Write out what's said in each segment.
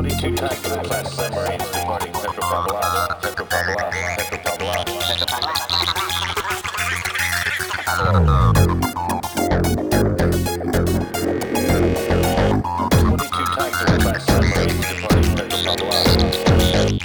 22 times for the class submarines departing Petropavlov, Petropavlov, Petropavlov, Petropavlov. 22 times for the class submarines departing Petropavlov.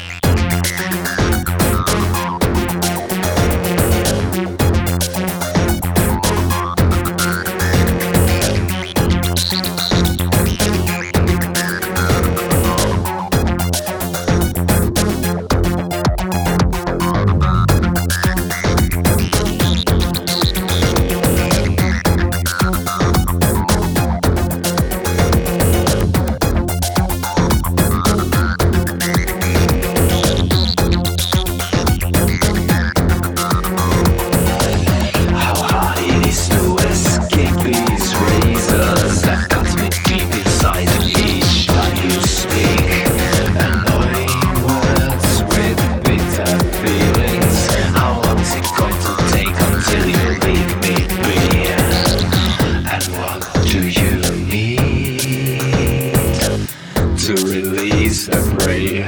To release a prey.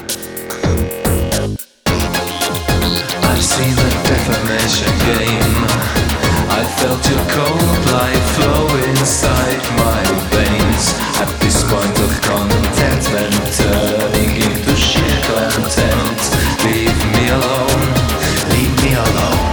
I've seen the defamation game. I felt your cold light flow inside my veins. At this point of contentment, turning into sheer content. Leave me alone, leave me alone.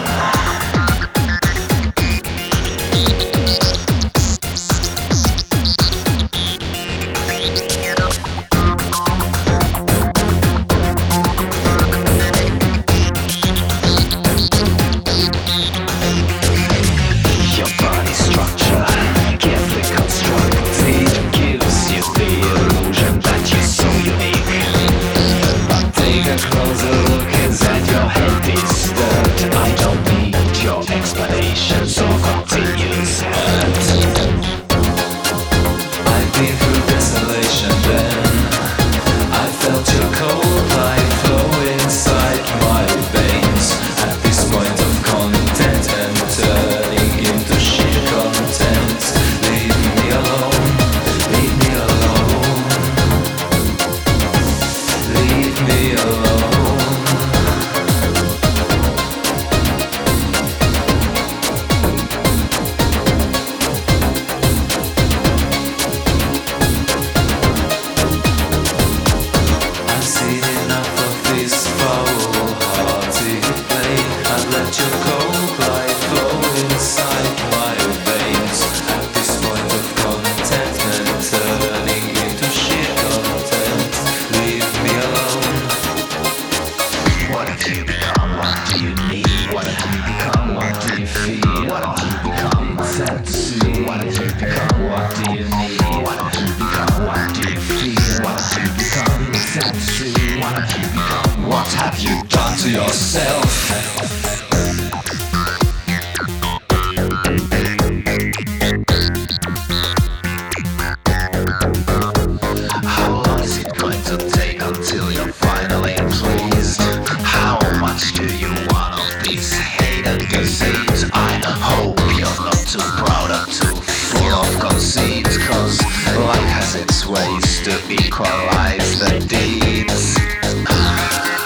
So continues hurt. I've been through desolation then. I felt your cold light flow inside my veins. At this point of content and turning into sheer content. Leave me alone, leave me alone. Leave me alone. What have you become? What do you need? What have you become? What do you feel? What have you become? Sad to see. What have you become? What have you done to yourself? How long is it going to take until you're finally pleased? How much do you want of this hate and deceit? I hope you're not too proud or too full of conceit, 'cause life has its ways to equalize the deeds.